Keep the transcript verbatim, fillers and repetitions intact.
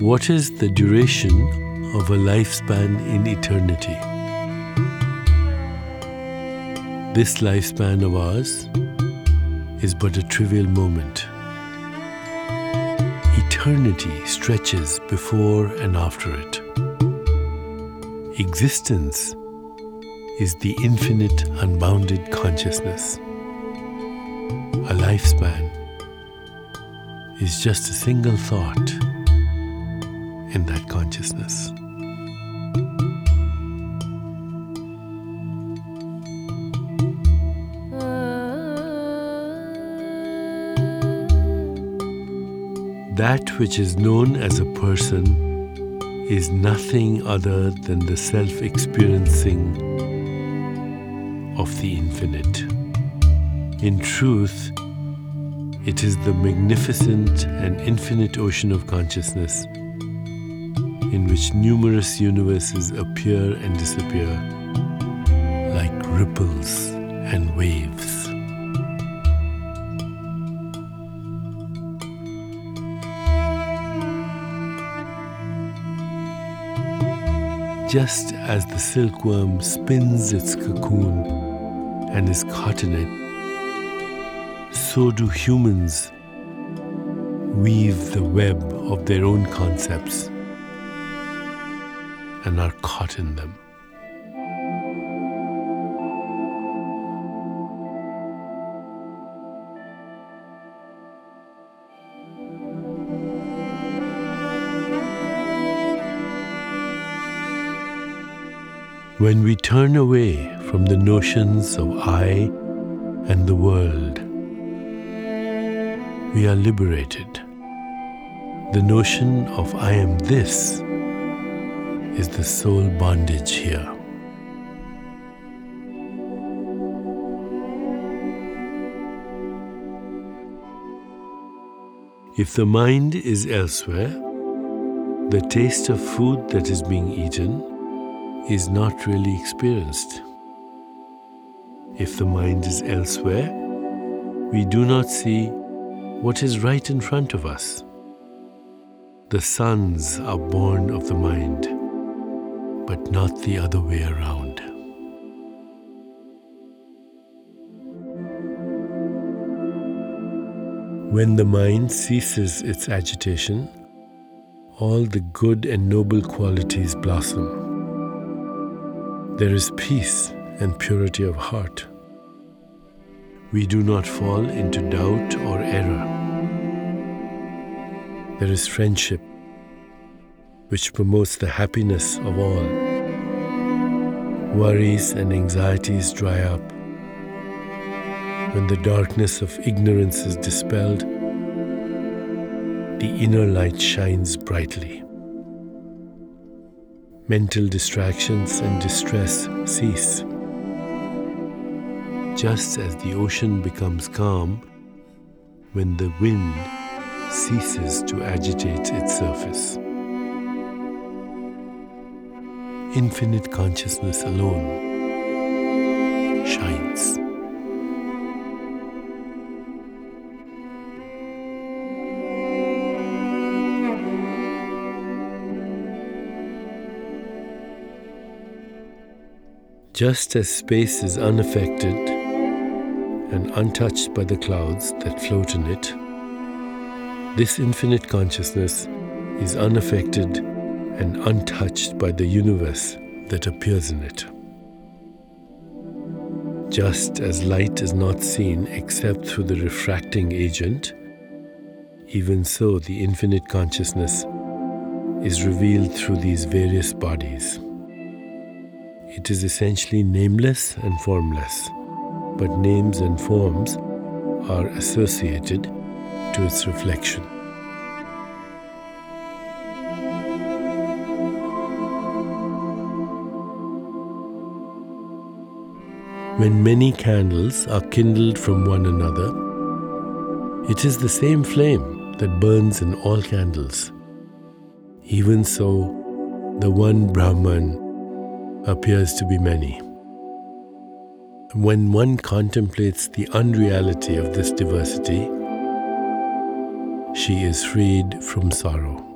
What is the duration of a lifespan in eternity? This lifespan of ours is but a trivial moment. Eternity stretches before and after it. Existence is the infinite, unbounded consciousness. A lifespan is just a single thought in that consciousness. That which is known as a person is nothing other than the self-experiencing of the infinite. In truth, it is the magnificent and infinite ocean of consciousness in which numerous universes appear and disappear like ripples and waves. Just as the silkworm spins its cocoon and is caught in it, so do humans weave the web of their own concepts and are caught in them. When we turn away from the notions of I and the world, we are liberated. The notion of I am this is the sole bondage here. If the mind is elsewhere, the taste of food that is being eaten is not really experienced. If the mind is elsewhere, we do not see what is right in front of us. The sons are born of the mind, but not the other way around. When the mind ceases its agitation, all the good and noble qualities blossom. There is peace and purity of heart. We do not fall into doubt or error. There is friendship, which promotes the happiness of all. Worries and anxieties dry up. When the darkness of ignorance is dispelled, the inner light shines brightly. Mental distractions and distress cease. Just as the ocean becomes calm when the wind ceases to agitate its surface. Infinite consciousness alone shines. Just as space is unaffected and untouched by the clouds that float in it, this infinite consciousness is unaffected and untouched by the universe that appears in it. Just as light is not seen except through the refracting agent, even so the infinite consciousness is revealed through these various bodies. It is essentially nameless and formless, but names and forms are associated to its reflection. When many candles are kindled from one another, it is the same flame that burns in all candles. Even so, the one Brahman appears to be many. When one contemplates the unreality of this diversity, she is freed from sorrow.